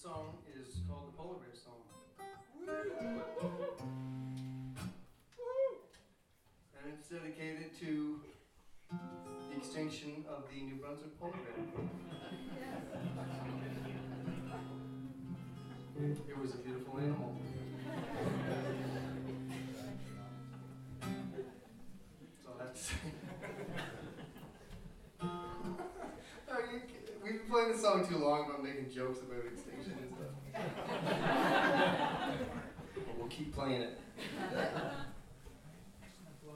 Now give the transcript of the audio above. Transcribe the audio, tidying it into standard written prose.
song is called the Polar Bear Song. And it's dedicated to the extinction of the New Brunswick polar bear. It was a beautiful animal. That's all I have to say. We've been playing this song too long about making jokes about extinction and stuff. But we'll keep playing it.